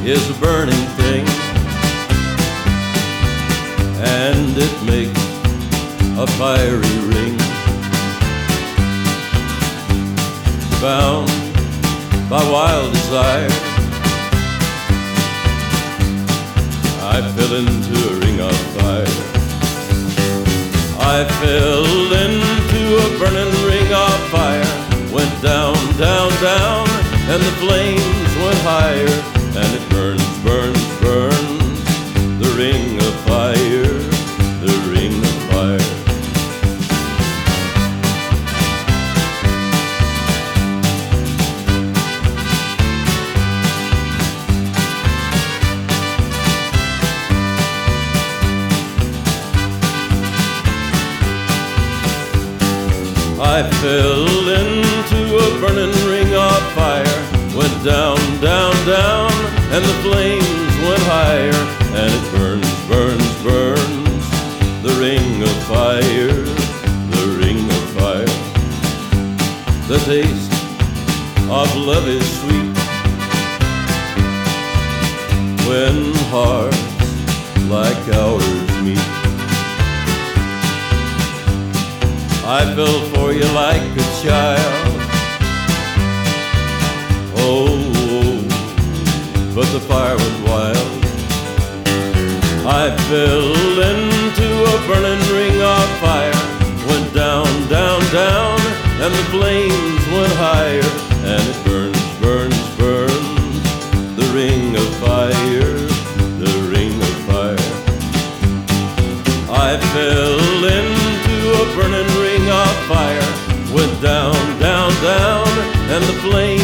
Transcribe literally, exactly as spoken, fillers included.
is a burning thing, and it makes a fiery ring. Bound by wild desire, I fell into a ring of fire. I fell into a burning ring of fire. Went down, down, down, and the flames went higher. And it burns, burns, burns, the ring of fire, the ring of fire. I fell into a burning ring of fire. Went down, down, down, and the flames went higher. And it burns, burns, burns, the ring of fire, the ring of fire. The taste of love is sweet when hearts like ours meet. I fell for you like a child. Oh, oh, but the fire went wild. I fell into a burning ring of fire. Went down, down, down, and the flames went higher. And it burns, burns, burns, the ring of fire, the ring of fire. I fell into a burning ring of fire. Went down, down, down, and the flame